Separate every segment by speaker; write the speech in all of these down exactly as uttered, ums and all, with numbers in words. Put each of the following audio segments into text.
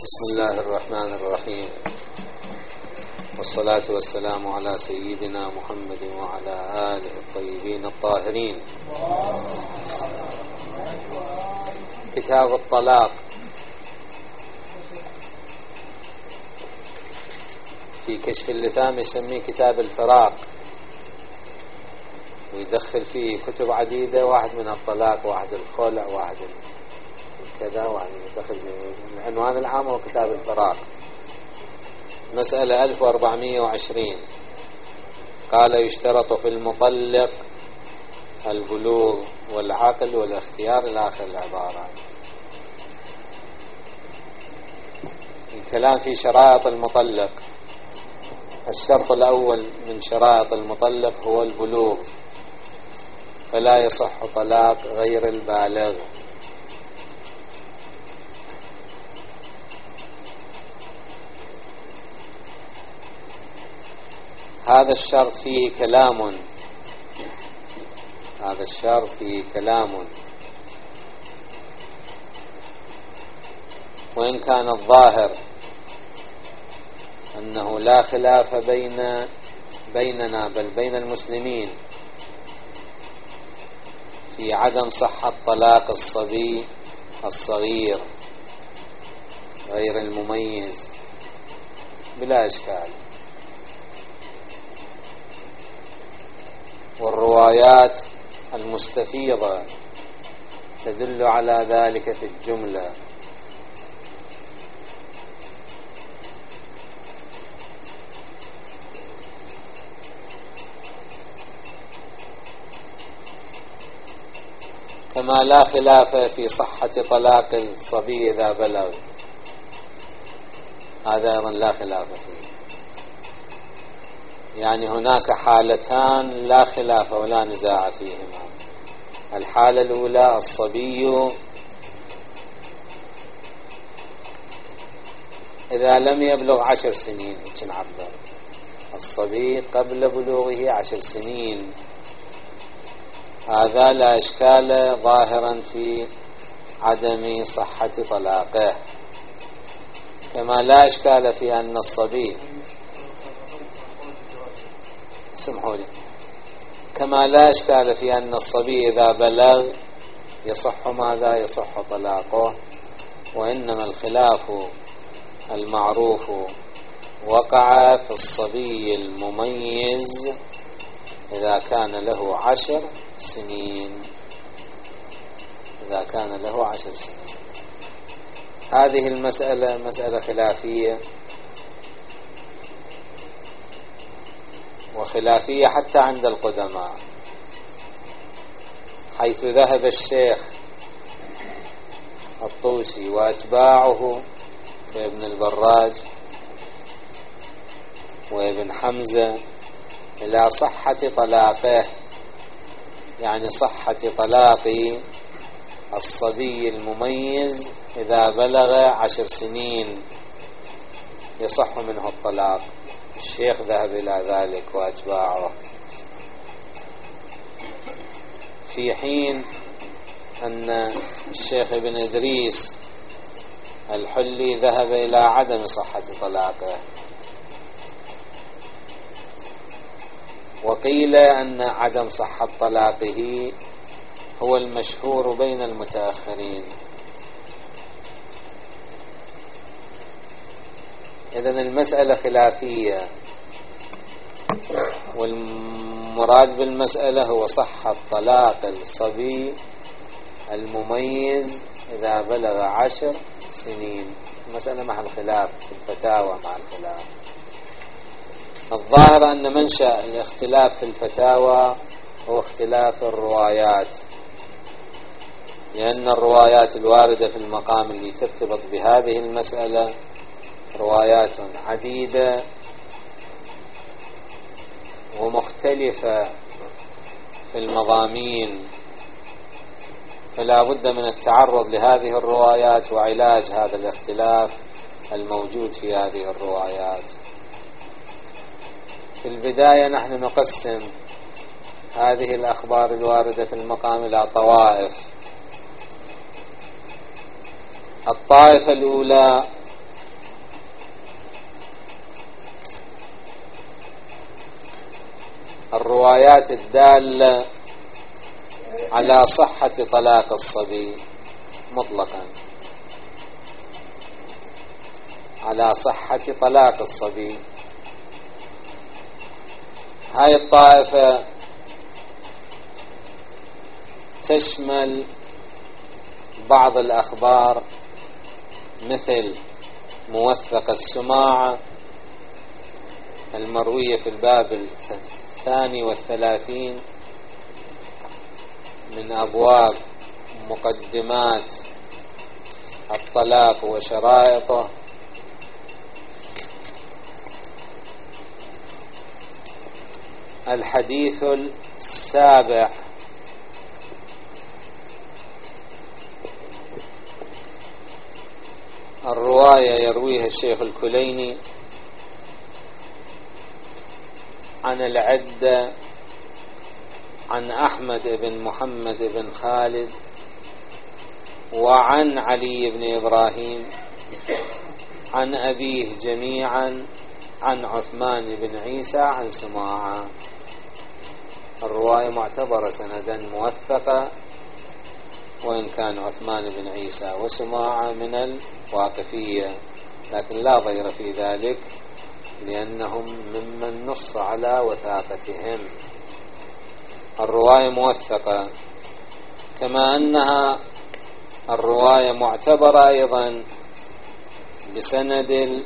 Speaker 1: بسم الله الرحمن الرحيم، والصلاة والسلام على سيدنا محمد وعلى آله الطيبين الطاهرين. كتاب الطلاق. في كشف اللثام يسميه كتاب الفراق، ويدخل فيه كتب عديدة، واحد من الطلاق، واحد الخلع، واحد كذا، واحد يدخل فيه. العنوان العام هو كتاب الفراق. مسألة ألف وأربعمائة وعشرين. قال: يشترط في المطلق البلوغ والعقل والاختيار إلى آخر العبارة. الكلام في شرائط المطلق. الشرط الأول من شرائط المطلق هو البلوغ، فلا يصح طلاق غير البالغ. هذا الشرط فيه كلام هذا الشرط فيه كلام وإن كان الظاهر أنه لا خلاف بين بيننا بل بين المسلمين في عدم صحة طلاق الصبي الصغير غير المميز بلا إشكال، والروايات المستفيضة تدل على ذلك في الجملة. كما لا خلاف في صحة طلاق الصبي إذا بلغ، هذا أيضا لا خلاف فيه. يعني هناك حالتان لا خلاف ولا نزاع فيهما. الحالة الأولى الصبي إذا لم يبلغ عشر سنين، نعبر الصبي قبل بلوغه عشر سنين، هذا لا إشكال ظاهرا في عدم صحة طلاقه. كما لا إشكال في أن الصبي سمحوا لي كما لا إشكال في أن الصبي إذا بلغ يصح ماذا يصح طلاقه، وإنما الخلاف المعروف وقع في الصبي المميز إذا كان له عشر سنين إذا كان له عشر سنين. هذه المسألة مسألة خلافية، وخلافية حتى عند القدماء، حيث ذهب الشيخ الطوسي وأتباعه كابن البراج وابن حمزة إلى صحة طلاقه، يعني صحة طلاق الصبي المميز إذا بلغ عشر سنين يصح منه الطلاق. الشيخ ذهب إلى ذلك وأتباعه، في حين أن الشيخ ابن إدريس الحلي ذهب إلى عدم صحة طلاقه، وقيل أن عدم صحة طلاقه هو المشهور بين المتأخرين. إذن المسألة خلافية، والمراد بالمسألة هو صحة طلاق الصبي المميز إذا بلغ عشر سنين. المسألة مع الخلاف في الفتاوى، مع الخلاف. الظاهر أن منشأ الاختلاف في الفتاوى هو اختلاف الروايات، لأن الروايات الواردة في المقام اللي ترتبط بهذه المسألة روايات عديدة ومختلفة في المضامين، فلا بد من التعرض لهذه الروايات وعلاج هذا الاختلاف الموجود في هذه الروايات. في البداية نحن نقسم هذه الأخبار الواردة في المقام إلى طوائف. الطائفة الأولى الروايات الدالة على صحة طلاق الصبي مطلقا، على صحة طلاق الصبي. هاي الطائفة تشمل بعض الأخبار مثل موثق السماعة المروية في الباب الثاني والثلاثين من أبواب مقدمات الطلاق وشرائطه، الحديث السابع الرواية يرويها الشيخ الكليني عن العدة عن أحمد بن محمد بن خالد وعن علي بن إبراهيم عن أبيه جميعا عن عثمان بن عيسى عن سماعة. الرواية معتبرة سندا موثقة، وإن كان عثمان بن عيسى وسماعة من الواقفية، لكن لا ضير في ذلك لأنهم ممن نص على وثاقتهم. الرواية موثقة، كما أنها الرواية معتبرة أيضا بسند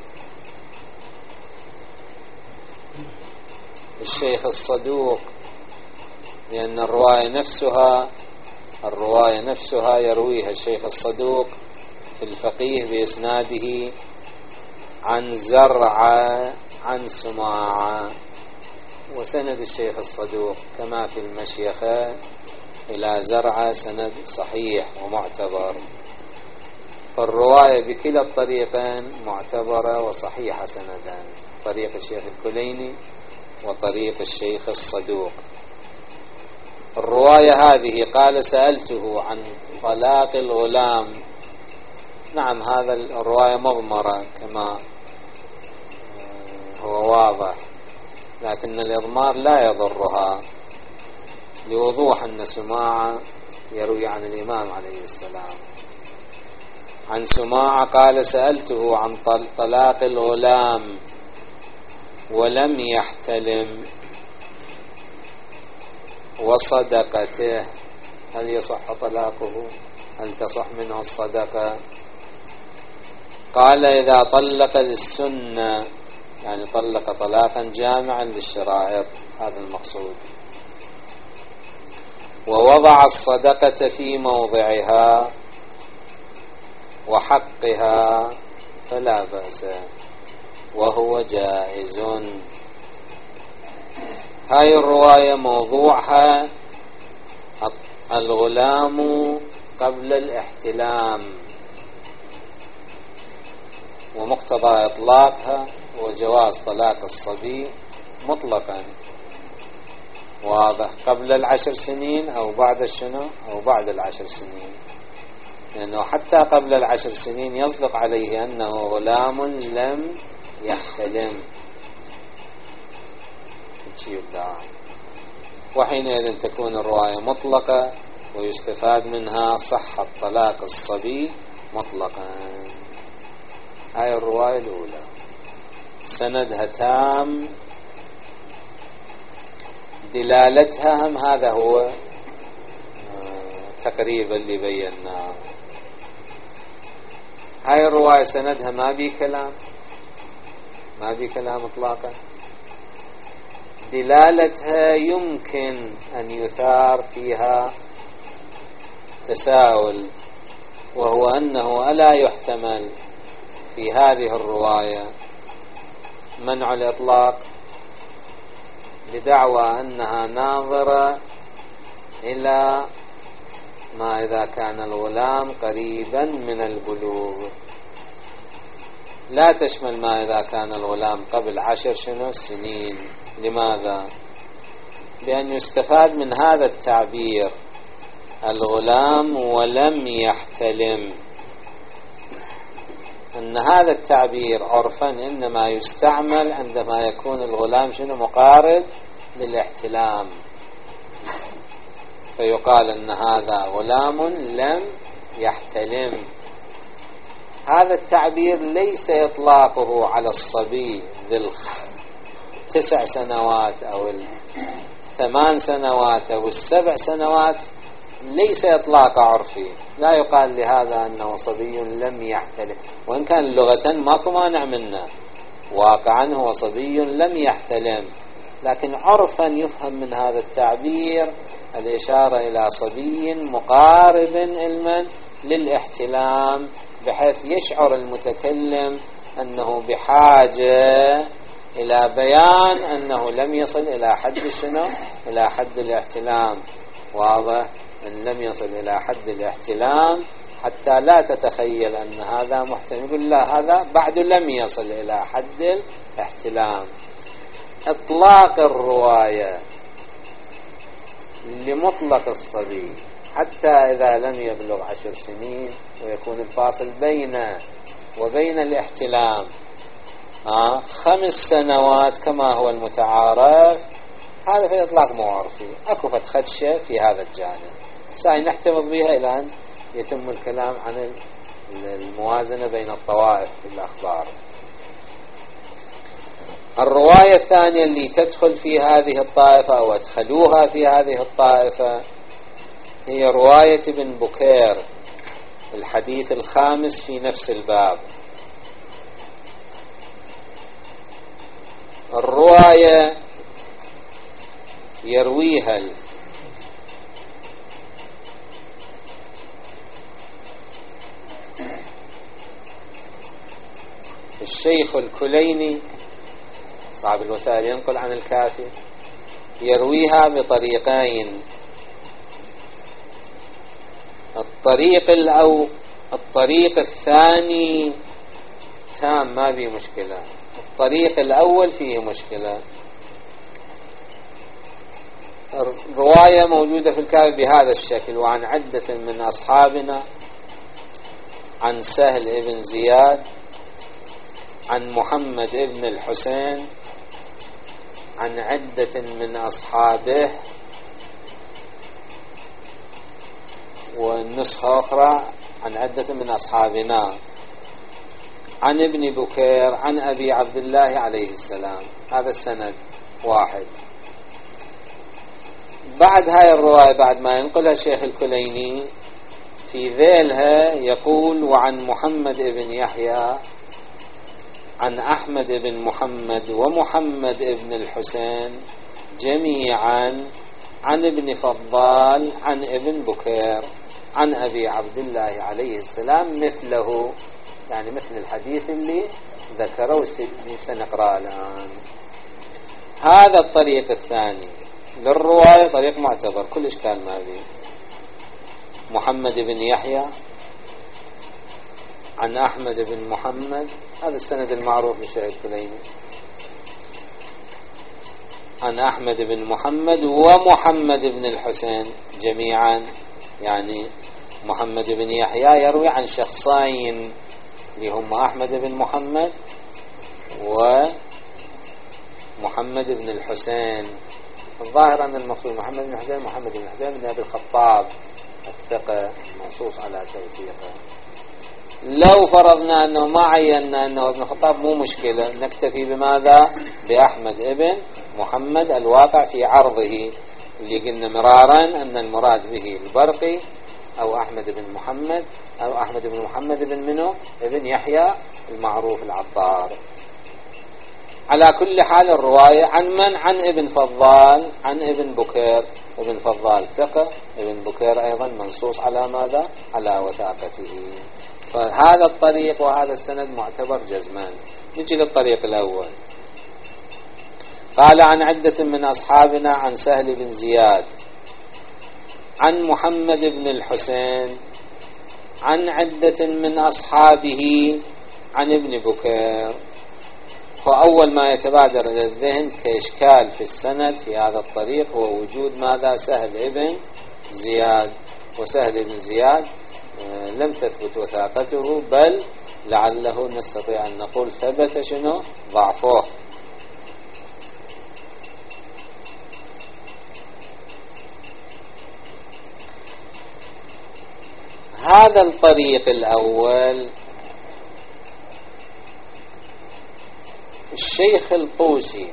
Speaker 1: الشيخ الصدوق، لأن الرواية نفسها الرواية نفسها يرويها الشيخ الصدوق في الفقيه بإسناده عن زرع عن سماعة، وسند الشيخ الصدوق كما في المشيخة إلى زرع سند صحيح ومعتبر. فالرواية بكلا الطريقين معتبرة وصحيحة سندان، طريق الشيخ الكليني وطريق الشيخ الصدوق. الرواية هذه قال سألته عن طلاق الغلام. نعم، هذا الرواية مضمرة كما هو واضح، لكن الإضمار لا يضرها لوضوح أن سماعة يروي عن الإمام عليه السلام. عن سماعة قال سألته عن طلاق الغلام ولم يحتلم وصدقته، هل يصح طلاقه؟ هل تصح منه الصدقة؟ قال إذا طلق للسنة، يعني طلق طلاقا جامعا للشرائط، هذا المقصود، ووضع الصدقة في موضعها وحقها فلا بأس وهو جائز. هاي الرواية موضوعها الغلام قبل الاحتلام، ومقتضى إطلاقها وجواز طلاق الصبي مطلقا، واضح، قبل العشر سنين أو بعد الشنو أو بعد العشر سنين، لأنه حتى قبل العشر سنين يصدق عليه أنه غلام لم يحتلم، وحينئذ تكون الرواية مطلقة ويستفاد منها صحة طلاق الصبي مطلقا. هاي الرواية الأولى سندها تام، دلالتها هم هذا هو تقريبا اللي بيناه. هاي الرواية سندها ما بي كلام، ما بي كلام اطلاقا، دلالتها يمكن أن يثار فيها تساؤل، وهو أنه ألا يحتمل في هذه الرواية منع الإطلاق بدعوى أنها ناظرة إلى ما إذا كان الغلام قريبا من البلوغ، لا تشمل ما إذا كان الغلام قبل عشر شنو سنين. لماذا؟ لأن يستفاد من هذا التعبير الغلام ولم يحتلم أن هذا التعبير عرفا إنما يستعمل عندما يكون الغلام شنو مقارب للاحتلام، فيقال أن هذا غلام لم يحتلم. هذا التعبير ليس إطلاقه على الصبي ذي التسع سنوات أو الثمان سنوات أو السبع سنوات، ليس إطلاق عرفي. لا يقال لهذا أنه صبي لم يحتلم، وإن كان لغة ما تمانع منه، واقعا هو صبي لم يحتلم، لكن عرفا يفهم من هذا التعبير الإشارة إلى صبي مقارب علما للاحتلام، بحيث يشعر المتكلم أنه بحاجة إلى بيان أنه لم يصل إلى حد شنو؟ إلى حد الاحتلام. واضح؟ أن لم يصل إلى حد الاحتلام حتى لا تتخيل أن هذا محتمل، يقول لا، هذا بعد لم يصل إلى حد الاحتلام. إطلاق الرواية لمطلق الصبي حتى إذا لم يبلغ عشر سنين، ويكون الفاصل بينه وبين الاحتلام آه خمس سنوات كما هو المتعارف، هذا في إطلاق مو عرفي. أكو فت خدشة في هذا الجانب ساي نحتفظ بها إلى أن يتم الكلام عن الموازنة بين الطوائف في الأخبار. الرواية الثانية اللي تدخل في هذه الطائفة أو أدخلوها في هذه الطائفة هي رواية ابن بكير، الحديث الخامس في نفس الباب. الرواية يرويها الشيخ الكليني صاحب الوسائل، ينقل عن الكافي، يرويها بطريقين. الطريق الأو الطريق الثاني تام ما فيه مشكلة، الطريق الأول فيه مشكلة. الرواية موجودة في الكافي بهذا الشكل: وعن عدة من أصحابنا عن سهل ابن زياد عن محمد ابن الحسين عن عدة من أصحابه، والنسخة أخرى عن عدة من أصحابنا عن ابن بكير عن أبي عبد الله عليه السلام. هذا السند واحد. بعد هاي الرواية بعد ما ينقلها الشيخ الكليني في ذيلها يقول: وعن محمد ابن يحيى عن أحمد بن محمد ومحمد ابن الحسين جميعا عن ابن فضال عن ابن بكير عن أبي عبد الله عليه السلام مثله، يعني مثل الحديث اللي ذكره سنقرأ الآن. هذا الطريق الثاني للرواية طريق معتبر، كل إشكال ما فيه. محمد بن يحيى عن أحمد بن محمد، هذا السند المعروف للشيخ الكليني، عن أحمد بن محمد ومحمد بن الحسين جميعا، يعني محمد بن يحيى يروي عن شخصين اللي هم أحمد بن محمد ومحمد بن الحسين. الظاهر أن المقصود محمد بن الحسين محمد بن الحسين بن أبي الخطاب الثقة المنصوص على توثيقه. لو فرضنا أنه ما عينا أنه ابن الخطاب مو مشكلة، نكتفي بماذا؟ بأحمد ابن محمد الواقع في عرضه، اللي قلنا مرارا أن المراد به البرقي أو أحمد بن محمد أو أحمد بن محمد بن منو ابن يحيى المعروف العطار. على كل حال الرواية عن من؟ عن ابن فضال عن ابن بكير. ابن فضال ثقة، ابن بكير أيضا منصوص على ماذا؟ على وثاقته. فهذا الطريق وهذا السند معتبر جزمان. نجي للطريق الأول. قال: عن عدة من أصحابنا عن سهل بن زياد عن محمد بن الحسين عن عدة من أصحابه عن ابن بكير. فأول ما يتبادر إلى الذهن كإشكال في السند في هذا الطريق هو وجود ماذا؟ سهل ابن زياد. وسهل ابن زياد لم تثبت وثاقته، بل لعله نستطيع أن نقول ثبت شنو؟ ضعفه. هذا الطريق الأول الشيخ الطوسي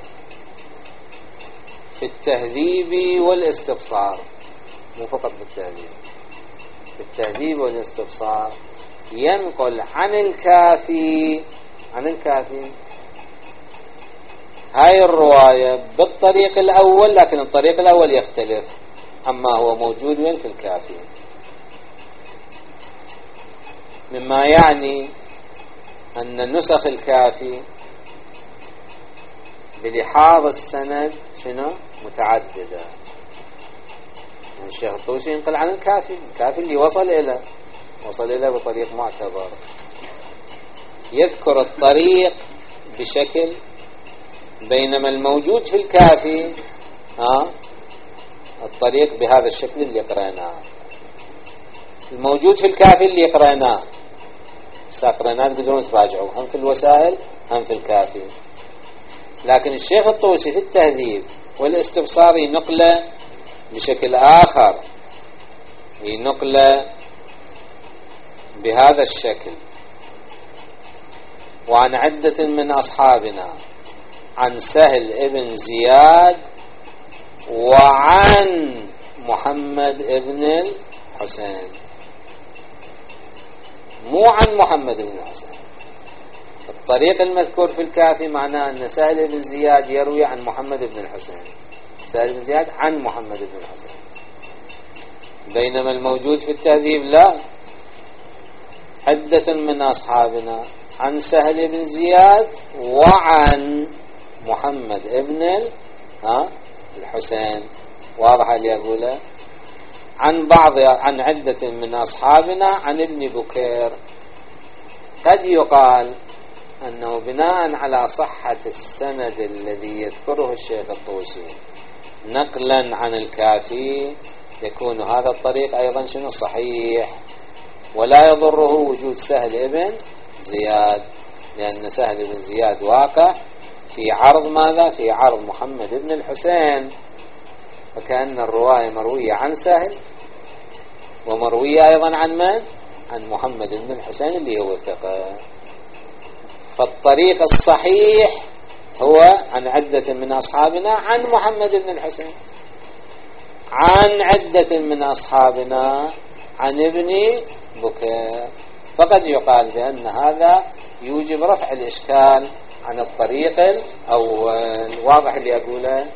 Speaker 1: في التهذيب والاستبصار، مو فقط في التهذيب، في التهذيب والاستبصار ينقل عن الكافي عن الكافي هاي الرواية بالطريق الأول، لكن الطريق الأول يختلف عما هو موجود وين في الكافي، مما يعني أن نسخ الكافي بلحاظ السند شنو متعددة. يعني الشيخ الطوسي ينقل عن الكافي، الكافي اللي وصل إلى وصل إلى بطريق معتبر، يذكر الطريق بشكل، بينما الموجود في الكافي ها الطريق بهذا الشكل اللي قرأناه، الموجود في الكافي اللي قرأناه ساقريناه تقدرون تراجعوا هم في الوسائل هم في الكافي. لكن الشيخ الطوسي في التهذيب والاستبصار ينقله بشكل آخر، ينقله بهذا الشكل: وعن عدة من أصحابنا عن سهل ابن زياد وعن محمد ابن الحسين، مو عن محمد بن الحسين. الطريق المذكور في الكافي معناه أن سهل بن زياد يروي عن محمد بن الحسين، سهل بن زياد عن محمد بن الحسين، بينما الموجود في التهذيب لا، عدة من أصحابنا عن سهل بن زياد وعن محمد بن الحسين. واضح اللي أقوله؟ عن بعض عن عدة من أصحابنا عن ابن بكير. قد يقال أنه بناء على صحة السند الذي يذكره الشيخ الطوسي نقلا عن الكافي يكون هذا الطريق أيضا شنو صحيح، ولا يضره وجود سهل ابن زياد، لأن سهل بن زياد واقع في عرض ماذا؟ في عرض محمد بن الحسين، فكأن الرواية مروية عن سهل ومروية أيضا عن من؟ عن محمد بن الحسين اللي هو الثقة. فالطريق الصحيح هو عن عدة من أصحابنا عن محمد بن الحسين، عن عدة من أصحابنا عن ابن بكير. فقد يقال بأن هذا يوجب رفع الإشكال عن الطريق الأول. واضح اللي أقوله؟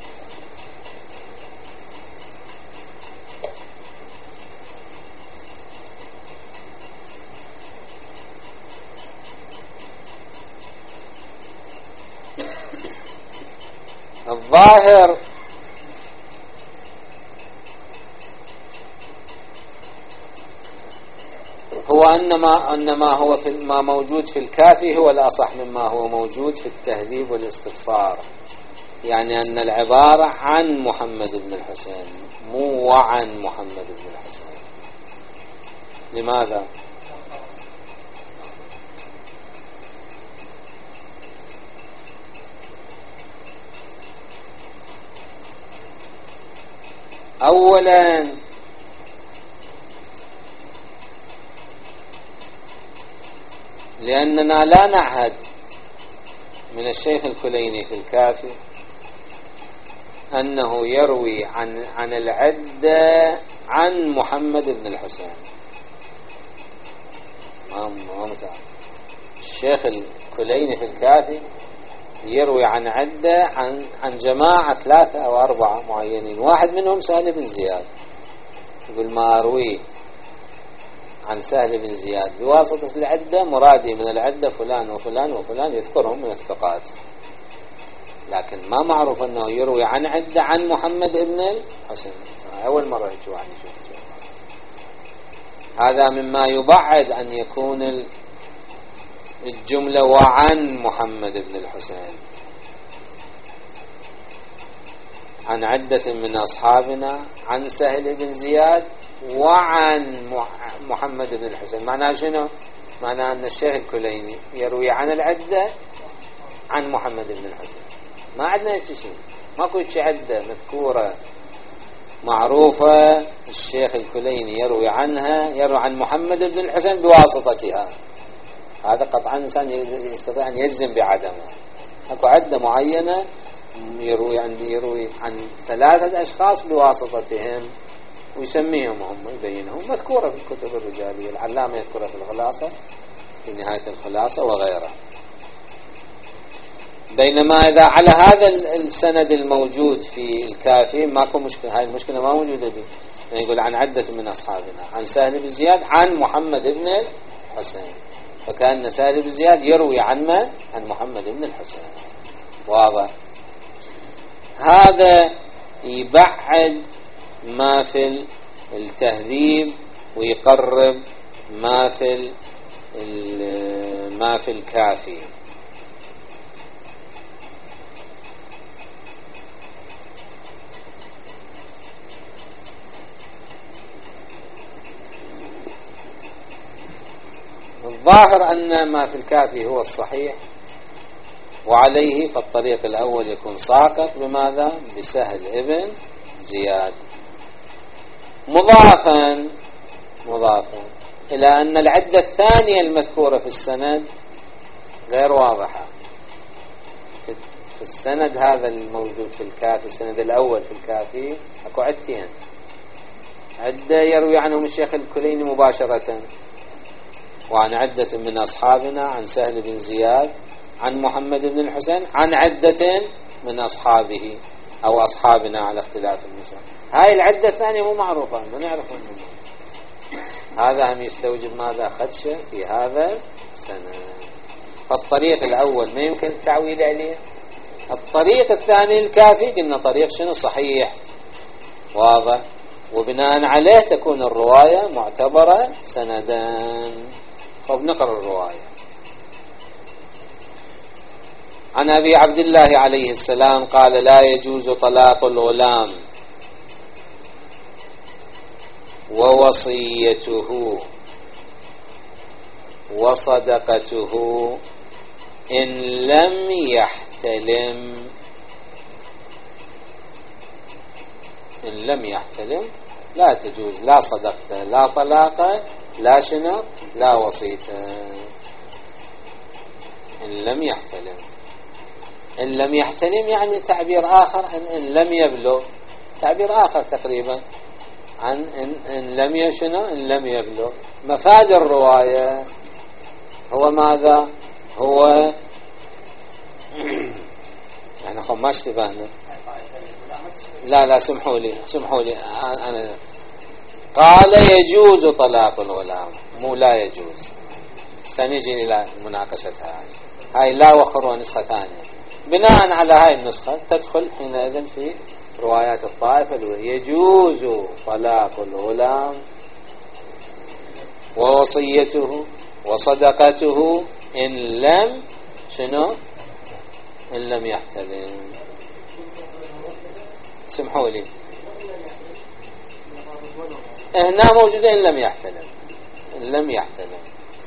Speaker 1: الظاهر هو أنما أنما هو في ما موجود في الكافي هو الأصح مما هو موجود في التهذيب والاستبصار، يعني أن العبارة عن محمد بن الحسين مو وعن محمد بن الحسين. لماذا؟ أولا لأننا لا نعهد من الشيخ الكليني في الكافي أنه يروي عن عن العدة عن محمد بن الحسين. ما متعب. الشيخ الكليني في الكافي يروي عن عدة عن عن جماعة ثلاثة أو أربعة معينين، واحد منهم سهل بن زياد، يقول ما أروي عن سهل بن زياد بواسطة العدة مرادي من العدة فلان وفلان وفلان، يذكرهم من الثقات، لكن ما معروف أنه يروي عن عدة عن محمد بن الحسين. أول مرة هيك واحد يشوف. هذا مما يبعد أن يكون الجملة وعن محمد بن الحسين، عن عدة من أصحابنا عن سهل بن زياد وعن محمد بن الحسين. معناه شنو؟ معناه أن الشيخ الكليني يروي عن العدة عن محمد بن الحسين. ما عندنا هيك شيء، ماكو هيك عدة مذكورة معروفة، الشيخ الكليني يروي عنها، يروي عن محمد بن الحسين بواسطتها، هذا قطعا الإنسان يستطيع أن يجزم بعدمه. أكو عدة معينة يروي عن يروي عن ثلاثة أشخاص بواسطتهم ويسميهم هم، يبينهم، مذكورة في الكتب الرجالية، العلامة يذكرها في الخلاصة، في نهاية الخلاصة وغيرها. بينما إذا على هذا السند الموجود في الكافي ماكو مشكلة، هاي المشكلة ما موجودة به، يعني يقول عن عدة من أصحابنا، عن سهل بن زياد عن محمد بن الحسين، فكان سهل بن زياد يروي عن من؟ عن محمد بن الحسين. واضح؟ هذا يبعد ما في التهذيب ويقرب ما في ما في الكافي. الظاهر أن ما في الكافي هو الصحيح، وعليه فالطريق الأول يكون ساقط بماذا؟ بسهل ابن زياد، مضافا مضافا إلى أن العدة الثانية المذكورة في السند غير واضحة. في السند هذا الموجود في الكافي، السند الأول في الكافي أكو عدتين، عدة يروي عنهم الشيخ الكليني مباشرة، وعن عدة من أصحابنا، عن سهل بن زياد عن محمد بن الحسين عن عدة من أصحابه أو أصحابنا على اختلاف النساء. هاي العدة الثانية مو معروفة، ما نعرف عنه. هذا هم يستوجب ماذا؟ خدشة في هذا السنة. فالطريق الأول ما يمكن التعويل عليه. الطريق الثاني الكافي قلنا طريق شنو؟ صحيح، واضح، وبناء عليه تكون الرواية معتبرة سندان. فبنقرأ الرواية. عن أبي عبد الله عليه السلام قال: لا يجوز طلاق الغلام ووصيته وصدقته إن لم يحتلم. إن لم يحتلم لا تجوز لا صدقته لا طلاقه لا شنو لا وصيته. إن لم يحتلم، إن لم يحتلم يعني تعبير آخر عن إن لم يبلغ، تعبير آخر تقريبا عن إن, إن لم يشنو إن لم يبلغ. مفاد الرواية هو ماذا؟ هو يعني خم ما اشتبهنا. لا لا سمحوا لي سمحوا لي أنا قال يجوز طلاق الغلام، مو لا يجوز. سنجي إلى مناقشتها. هاي لا وخر نسخة ثانية. بناء على هاي النسخة تدخل حينئذ في روايات الطائفة الأولى. يجوز طلاق الغلام ووصيته وصدقته إن لم شنو إن لم يحتلم. سمحوا لي هنا موجودة إن لم يحتلم، إن لم يحتلم.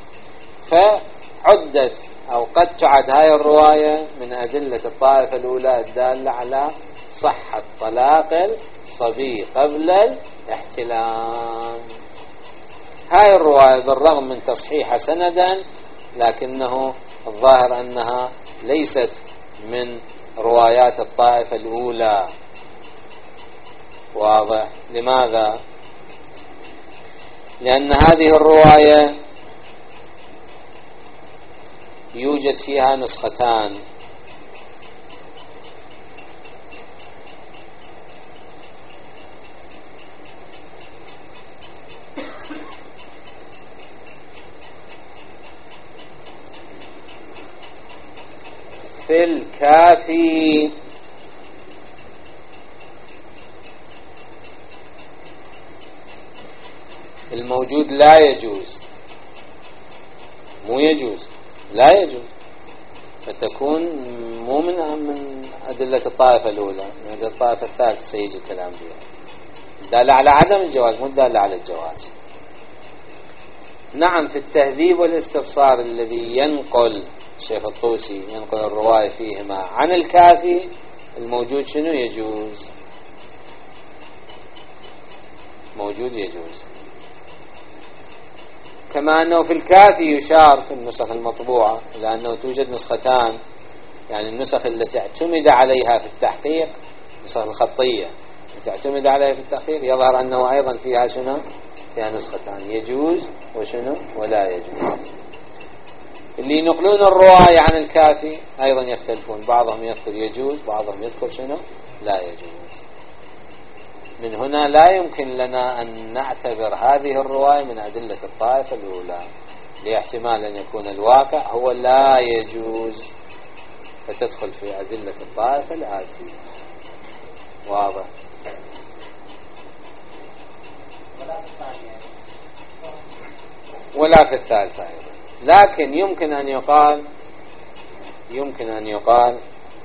Speaker 1: فعدت أو قد تعد هاي الرواية من أدلة الطائفة الأولى الدالة على صحة طلاق الصبي قبل الاحتلام. هاي الرواية بالرغم من تصحيح سندا لكنه الظاهر أنها ليست من روايات الطائفة الأولى. واضح؟ لماذا؟ لأن هذه الرواية يوجد فيها نسختان. في الكافي الموجود لا يجوز، مو يجوز لا يجوز، فتكون مو من من أدلة الطائفة الأولى، من أدلة الطائفة الثالثة سيجي الكلام بها، دالة على عدم الجواز مو دالة على الجواز. نعم في التهذيب والاستبصار الذي ينقل الشيخ الطوسي ينقل الرواية فيهما عن الكافي الموجود شنو يجوز. موجود يجوز. كما أنه في الكافي يشار في النسخ المطبوعة إلى أنه توجد نسختان، يعني النسخ التي اعتمد عليها في التحقيق، النسخ الخطية التي اعتمد عليها في التحقيق، يظهر أنه أيضا فيها شنو؟ فيها نسختان، يجوز وشنو ولا يجوز. اللي ينقلون الرواية عن الكافي أيضا يختلفون، بعضهم يذكر يجوز، بعضهم يذكر شنو لا يجوز. من هنا لا يمكن لنا أن نعتبر هذه الرواية من أدلة الطائفة الأولى، لاحتمال أن يكون الواقع هو لا يجوز، فتدخل في أدلة الطائفة الآتية. واضح؟ ولا في الثالثة أيضا. لكن يمكن أن يقال يمكن أن يقال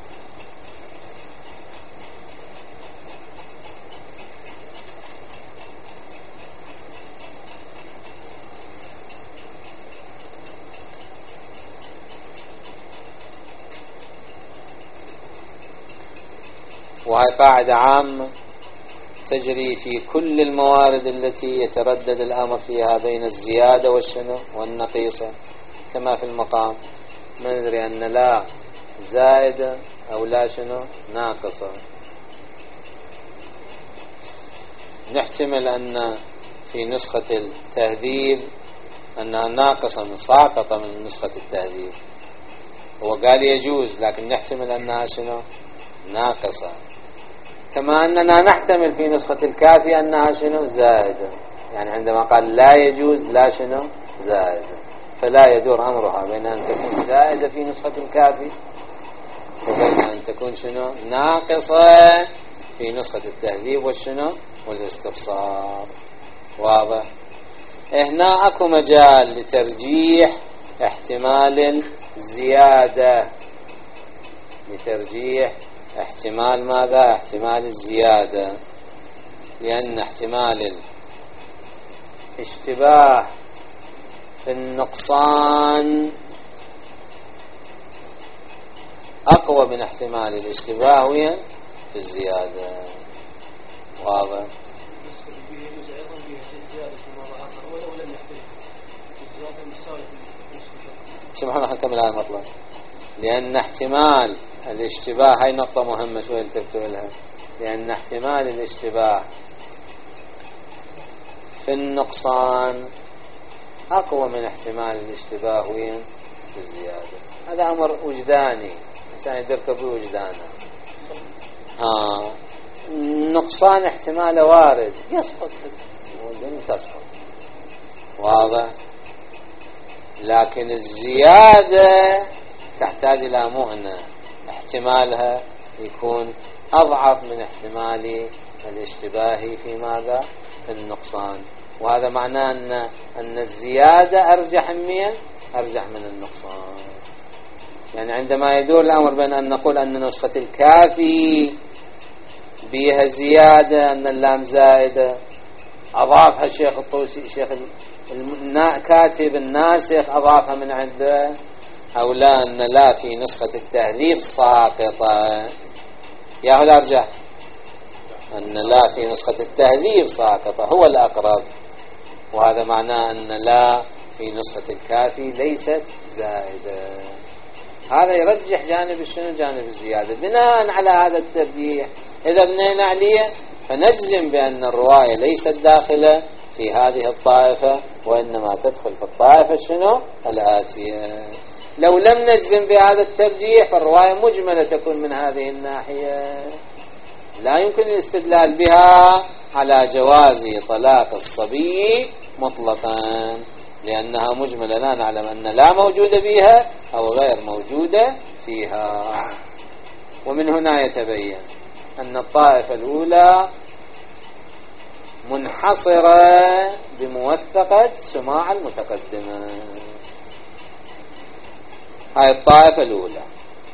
Speaker 1: وهي قاعدة عامة تجري في كل الموارد التي يتردد الأمر فيها بين الزيادة والشنو والنقيصة، كما في المقام ما ندري أن لا زائدة أو لا شنو ناقصة. نحتمل أن في نسخة التهذيب أنها ناقصة من ساقطة من نسخة التهذيب، هو قال يجوز، لكن نحتمل أنها شنو ناقصة. كما أننا نحتمل في نسخة الكافي أنها شنو زائدة، يعني عندما قال لا يجوز لا شنو زائدة، فلا يدور أمرها بين أن تكون زائدة في نسخة الكافي وبين أن تكون شنو ناقصة في نسخة التهذيب والشنو والاستبصار. واضح؟ هنا أكو مجال لترجيح احتمال الزيادة، لترجيح احتمال ماذا؟ احتمال الزيادة، لأن احتمال الاشتباه في النقصان أقوى من احتمال الاشتباه وين في الزيادة. واضح؟ سبحان الله. كمل هذا المطلب، لأن احتمال الاشتباه، هاي نقطة مهمة شوية التفتوا لها، لأن احتمال الاشتباه في النقصان أقوى من احتمال الاشتباه وين في الزيادة. هذا أمر وجداني، الإنسان يدرك بوجدانه. ها النقصان احتماله وارد يسقط ولن تسقط. واضح؟ لكن الزيادة تحتاج إلى مؤنة، احتمالها يكون أضعف من احتمال الاشتباه في ماذا؟ في النقصان. وهذا معناه أن أن الزيادة أرجح من أرجح من النقصان. يعني عندما يدور الأمر بين أن نقول أن نسخة الكافي بها زيادة، أن اللام زائدة، أضافها الشيخ الطوسي الشيخ الكاتب الناسخ أضافها من عنده، أو لا أن لا في نسخة التهذيب ساقطة، يا هو الأرجح أن لا في نسخة التهذيب ساقطة هو الأقرب. وهذا معناه أن لا في نسخة الكافي ليست زائدة. هذا يرجح جانب الشنو جانب الزيادة. بناء على هذا الترجيح إذا بنينا عليه فنجزم بأن الرواية ليست داخلة في هذه الطائفة، وإنما تدخل في الطائفة شنو الآتية. لو لم نجزم بهذا الترجيح فالرواية مجملة تكون من هذه الناحية، لا يمكن الاستدلال بها على جواز طلاق الصبي مطلقا، لأنها مجملة لا نعلم أن لا موجودة فيها أو غير موجودة فيها. ومن هنا يتبين أن الطائفة الأولى منحصرة بموثقة سماع المتقدمة. هاي الطائفة الأولى.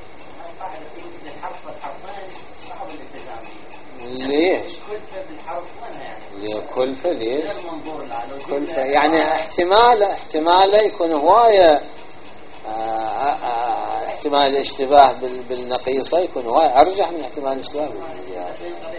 Speaker 1: ليش؟ ليه كلفة؟ ليش كلفة؟ يعني احتمال احتمال يكون هواية احتمال الاشتباه بالنقيصة يكون هو أرجح من احتمال الاشتباه بالزيادة.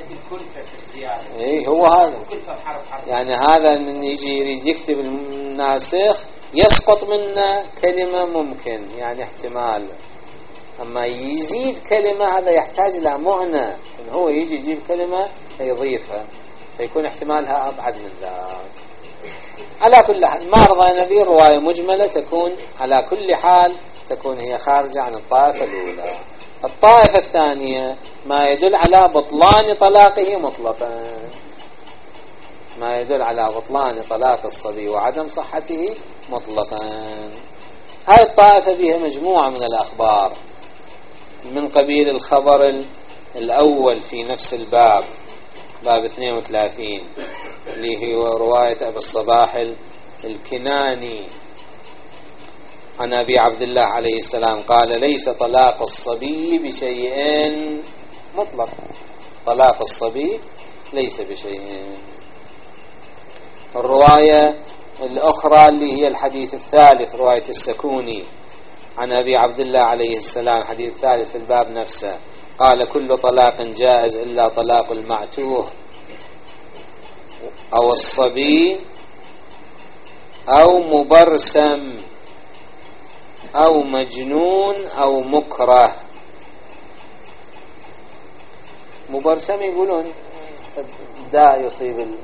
Speaker 1: إيه هو هذا يعني هذا من يجي يريد يكتب الناسخ يسقط منه كلمة ممكن يعني احتمال، أما يزيد كلمة هذا يحتاج إلى معنى إن هو يجي يجيب كلمة يضيفها فيكون احتمالها أبعد من ذلك. على كل حال ما رضينا به رواية مجملة تكون على كل حال تكون هي خارجة عن الطائفة الأولى. الطائفة الثانية ما يدل على بطلان طلاقه مطلقا، ما يدل على بطلان طلاق الصبي وعدم صحته مطلقا. هذه الطائفة فيها مجموعة من الأخبار من قبيل الخبر الأول في نفس الباب باب اثنين وثلاثين اللي هو رواية أبي الصباح الكناني عن أبي عبد الله عليه السلام قال ليس طلاق الصبي بشيء مطلق، طلاق الصبي ليس بشيء. الرواية الأخرى اللي هي الحديث الثالث رواية السكوني عن أبي عبد الله عليه السلام حديث ثالث في الباب نفسه قال كل طلاق جائز إلا طلاق المعتوه أو الصبي أو مبرسم أو مجنون أو مكره. مبرسم يقولون داء يصيب ال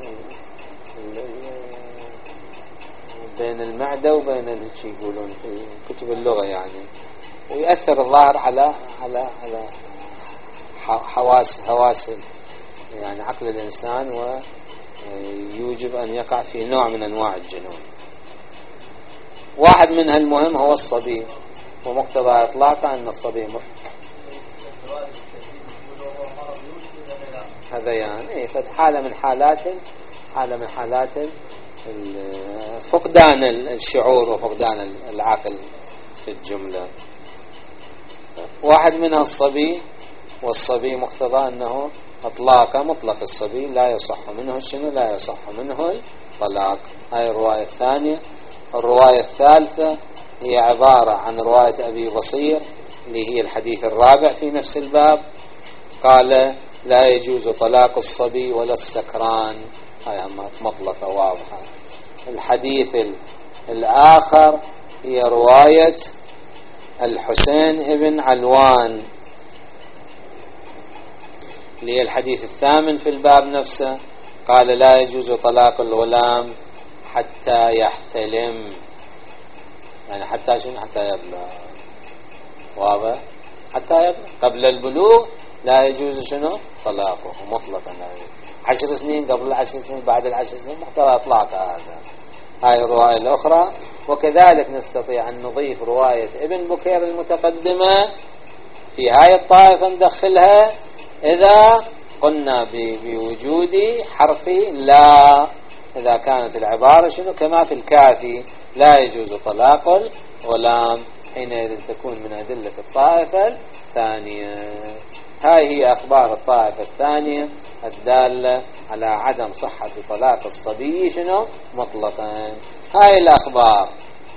Speaker 1: بين المعدة وبين الشيء يقولون في كتب اللغة يعني، ويأثر الظاهر على على على حواس هواس يعني عقل الإنسان ويوجب أن يقع في نوع من أنواع الجنون. واحد منها المهم هو الصبي، ومقتضى إطلاقه أن الصبي مر هذا يعني حالة من حالات حالة من حالات فقدان الشعور وفقدان العقل في الجملة. واحد منها الصبي، والصبي مقتضى أنه أطلاق مطلق الصبي لا يصح منه الشنو لا يصح منه الطلاق. هاي الرواية الثانية. الرواية الثالثة هي عبارة عن رواية أبي بصير اللي هي الحديث الرابع في نفس الباب قال لا يجوز طلاق الصبي ولا السكران. هاي مطلقة واضحة. الحديث الآخر هي رواية الحسين ابن علوان اللي هي الحديث الثامن في الباب نفسه قال لا يجوز طلاق الغلام حتى يحتلم، يعني حتى شنو حتى يبلغ. واضح؟ حتى يبلغ قبل البلوغ لا يجوز شنو طلاقه مطلقا. عشر سنين قبل العشر سنين بعد العشر سنين مقتضى اطلاق هذا. هاي الرواية الأخرى. وكذلك نستطيع أن نضيف رواية ابن بكير المتقدمة في هاي الطائفة ندخلها إذا قلنا بوجود حرف لا، إذا كانت العبارة شنو كما في الكافي لا يجوز طلاق الغلام، حينئذ تكون من أدلة الطائفة الثانية. هاي هي أخبار الطائفة الثانية الدالة على عدم صحة طلاق الصبي شنو مطلقا. هاي الأخبار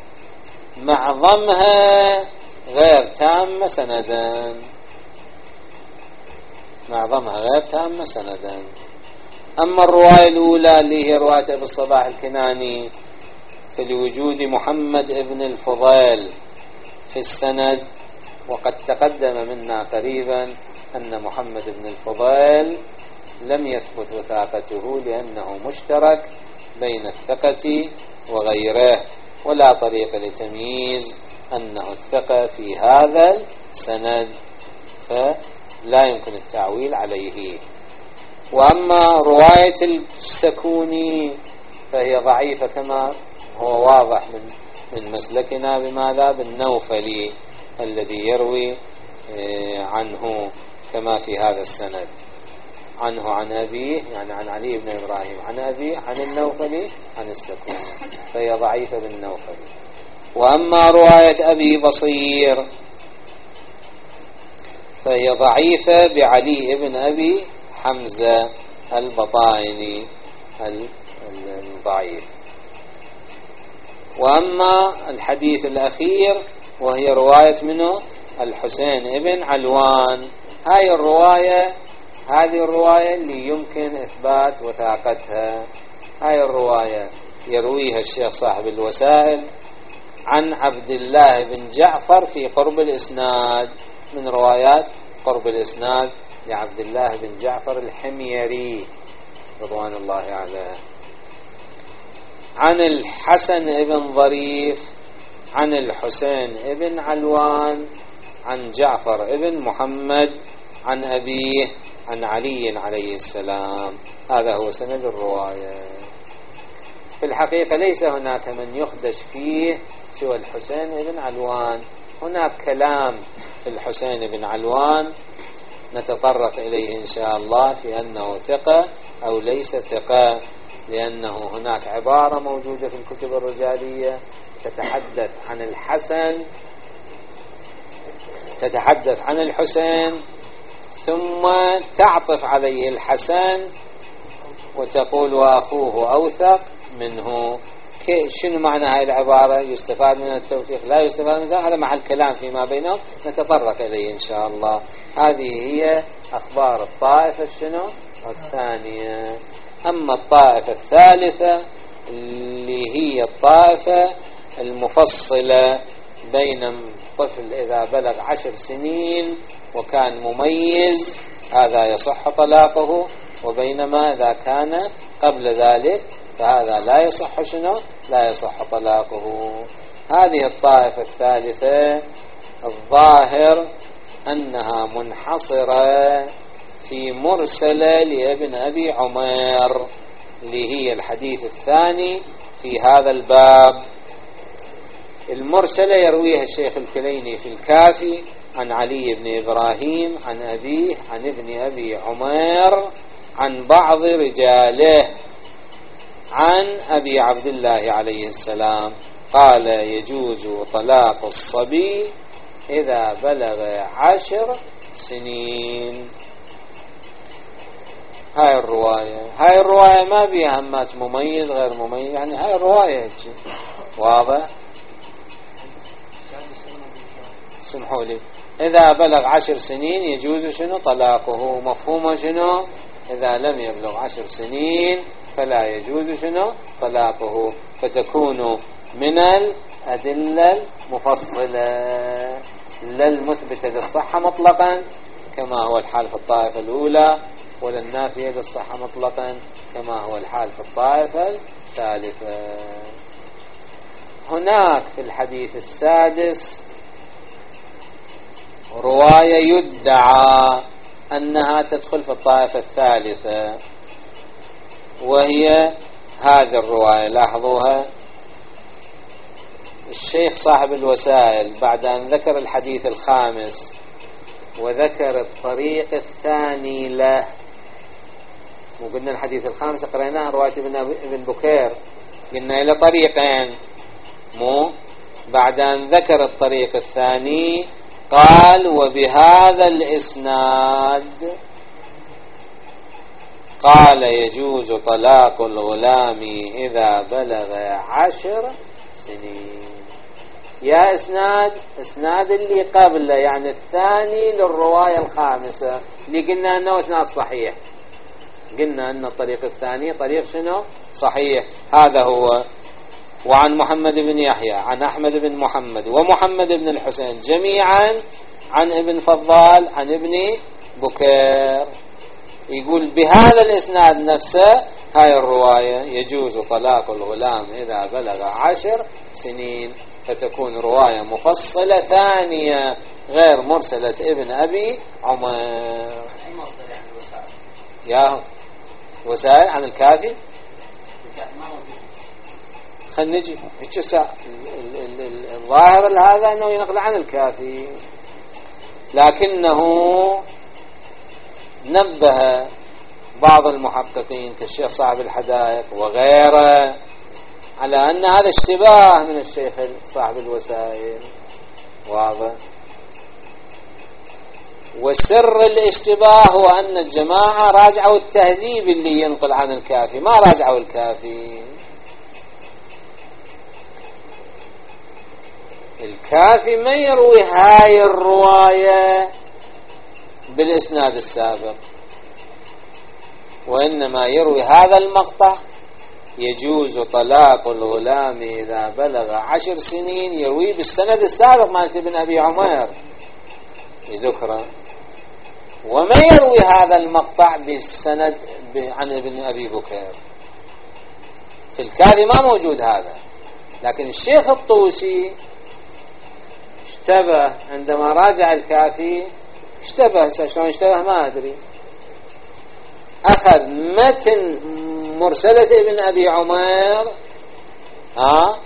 Speaker 1: معظمها غير تامة سندا، معظمها غير تامة سندا. أما الرواية الأولى اللي هي رواية أبي الصباح الكناني فلوجود محمد ابن الفضيل في السند، وقد تقدم منا قريبا أن محمد بن الفضيل لم يثبت وثاقته لأنه مشترك بين الثقة وغيره، ولا طريق لتمييز أنه الثقة في هذا السند، فلا يمكن التعويل عليه. وأما رواية السكوني فهي ضعيفة كما هو واضح من من مسلكنا بماذا بالنوفلي الذي يروي عنه كما في هذا السند، عنه عن أبيه يعني عن علي بن إبراهيم عن أبيه عن النوفلي عن السكوني، فهي ضعيفة بالنوفلي. وأما رواية أبي بصير فهي ضعيفة بعلي بن أبي حمزة البطائني الضعيف. وأما الحديث الأخير وهي رواية منه الحسين ابن علوان. هاي الرواية هذه الرواية اللي يمكن إثبات وثاقتها. هاي الرواية يرويها الشيخ صاحب الوسائل عن عبد الله بن جعفر في قرب الإسناد، من روايات قرب الإسناد لعبد الله بن جعفر الحميري رضوان الله عليه، عن الحسن بن ظريف عن الحسين بن علوان عن جعفر بن محمد عن أبيه عن علي عليه السلام. هذا هو سند الرواية. في الحقيقة ليس هناك من يخدش فيه سوى الحسين بن علوان. هناك كلام في الحسين بن علوان نتطرق إليه إن شاء الله في أنه ثقة أو ليس ثقة، لأنه هناك عبارة موجودة في الكتب الرجالية تتحدث عن الحسن تتحدث عن الحسين ثم تعطف عليه الحسن وتقول وأخوه أوثق منه. شنو معنى هاي العبارة؟ يستفاد من التوثيق لا يستفاد من هذا محل كلام فيما بينهم نتطرق إليه إن شاء الله. هذه هي أخبار الطائفة شنو الثانية. أما الطائفة الثالثة اللي هي الطائفة المفصلة بين الطفل إذا بلغ عشر سنين وكان مميز هذا يصح طلاقه، وبينما إذا كان قبل ذلك فهذا لا يصح شنو لا يصح طلاقه. هذه الطائفة الثالثة الظاهر أنها منحصرة في مرسلة لابن أبي عمير اللي هي الحديث الثاني في هذا الباب. المرسلة يرويها الشيخ الكليني في الكافي عن علي بن إبراهيم عن أبيه عن ابن أبي عمير عن بعض رجاله عن أبي عبد الله عليه السلام قال يجوز طلاق الصبي إذا بلغ عشر سنين. هاي الرواية هاي الرواية ما بيها همات مميز غير مميز، يعني هاي الرواية واضح. سمحوا لي، إذا بلغ عشر سنين يجوز شنو طلاقه. مفهومه شنو؟ إذا لم يبلغ عشر سنين فلا يجوز شنو طلاقه، فتكون من الأدلة المفصلة لا المثبتة للصحة مطلقا كما هو الحال في الطائفة الأولى، ولا النافية للصحة مطلقا كما هو الحال في الطائفة الثالثة. هناك في الحديث السادس رواية يدعى أنها تدخل في الطائفة الثالثة، وهي هذه الرواية. لاحظوها، الشيخ صاحب الوسائل بعد أن ذكر الحديث الخامس وذكر الطريق الثاني له، وقلنا الحديث الخامس قرأناه رواية ابن بكير، قلنا إلى طريقين، مو بعد أن ذكر الطريق الثاني قال وبهذا الإسناد قال يجوز طلاق الغلام إذا بلغ عشر سنين. يا إسناد إسناد اللي قبله، يعني الثاني للرواية الخامسة اللي قلنا أنه إسناد صحيح، قلنا أن الطريق الثاني طريق شنو صحيح. هذا هو. وعن محمد بن يحيى عن أحمد بن محمد ومحمد بن الحسين جميعا عن ابن فضال عن ابن بكير، يقول بهذا الإسناد نفسه هاي الرواية يجوز طلاق الغلام إذا بلغ عشر سنين، فتكون رواية مفصلة ثانية غير مرسلة ابن أبي عمر. يا وسائل عن الكافي خل نجي الظاهر هذا أنه ينقل عن الكافي، لكنه نبه بعض المحققين كالشيخ صاحب الحدائق وغيره على أن هذا اشتباه من الشيخ صاحب الوسائل، واضح. وسر الاشتباه هو أن الجماعة راجعوا التهذيب اللي ينقل عن الكافي، ما راجعوا الكافي. الكافي ما يروي هاي الرواية بالإسناد السابق، وإنما يروي هذا المقطع: يجوز طلاق الغلام إذا بلغ عشر سنين، يروي بالسند السابق مالت ابن أبي عمر يذكره، وما يروي هذا المقطع بالسند عن ابن أبي بكر. في الكافي ما موجود هذا، لكن الشيخ الطوسي اشتبه عندما راجع الكافي، اشتبه شلون اشتبه ما أدري، أخذ متن مرسلة ابن أبي عمر ها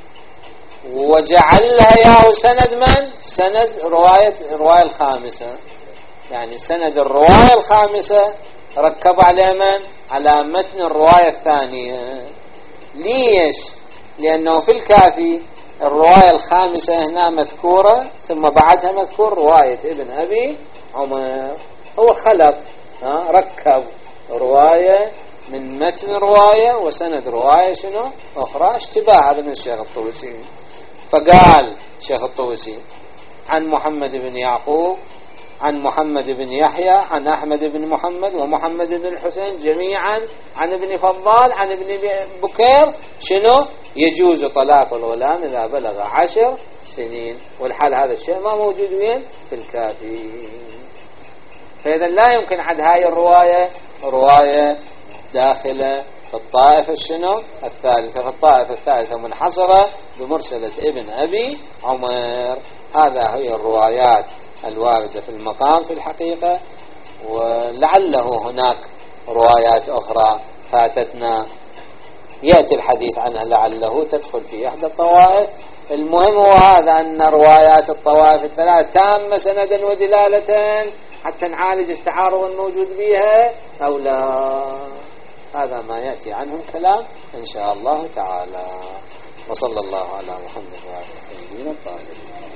Speaker 1: وجعل لها ياه سند من؟ سند رواية الرواية الخامسة، يعني سند الرواية الخامسة ركب على من؟ على متن الرواية الثانية. ليش؟ لأنه في الكافي الرواية الخامسة هنا مذكورة، ثم بعدها مذكور رواية ابن أبي عمر، هو خلط ها ركب رواية من متن رواية وسند رواية شنو أخرى، اشتباه هذا من الشيخ الطوسي. فقال الشيخ الطوسي: عن محمد بن يعقوب عن محمد بن يحيى عن أحمد بن محمد ومحمد بن الحسين جميعا عن ابن فضال عن ابن بكير شنو يجوز طلاق الغلام إذا بلغ عشر سنين. والحال هذا الشيء ما موجود وين؟ في الكافي. فإذا لا يمكن عد هاي الرواية رواية داخلة في الطائفة شنو الثالثة، في الطائفة الثالثة منحصرة بمرسلة ابن أبي عمر. هذا هي الروايات الواردة في المقام في الحقيقة، ولعله هناك روايات أخرى فاتتنا يأتي الحديث عنها لعله تدخل في إحدى الطوائف. المهم هو هذا، أن روايات الطوائف الثلاث تامة سندا ودلالة حتى نعالج التعارض الموجود بها أو لا. هذا ما يأتي عنه الكلام إن شاء الله تعالى. وصلى الله على محمد وعلى آله الطاهرين.